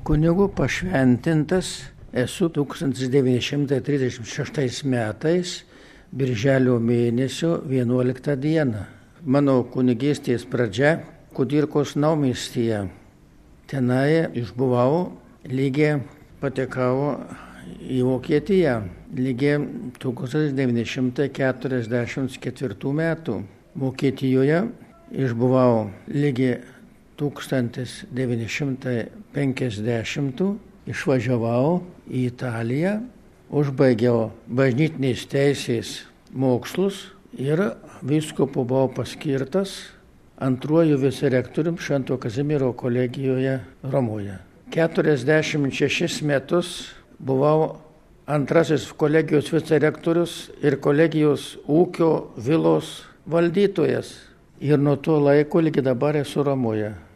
Kunigu pašventintas esu 1936 metais, birželio mėnesio 11 dieną. Mano kunigystės pradžia Kudirkos naumiestyje. Tenai išbuvau, lygiai patekau į Vokietiją, lygiai 1944 metų. Vokietijoje išbuvau lygiai 1950, išvažiavau į Italiją, užbaigiau bažnytinės teisės mokslus ir vyskupu buvau paskirtas antruoju vicerektorium Švento Kazimiero kolegijoje Romoje. 46 metus buvau antrasis kolegijos vicerektorius ir kolegijos ūkio vilos valdytojas. Ir nuo to laiko lygi dabar esu Romoje.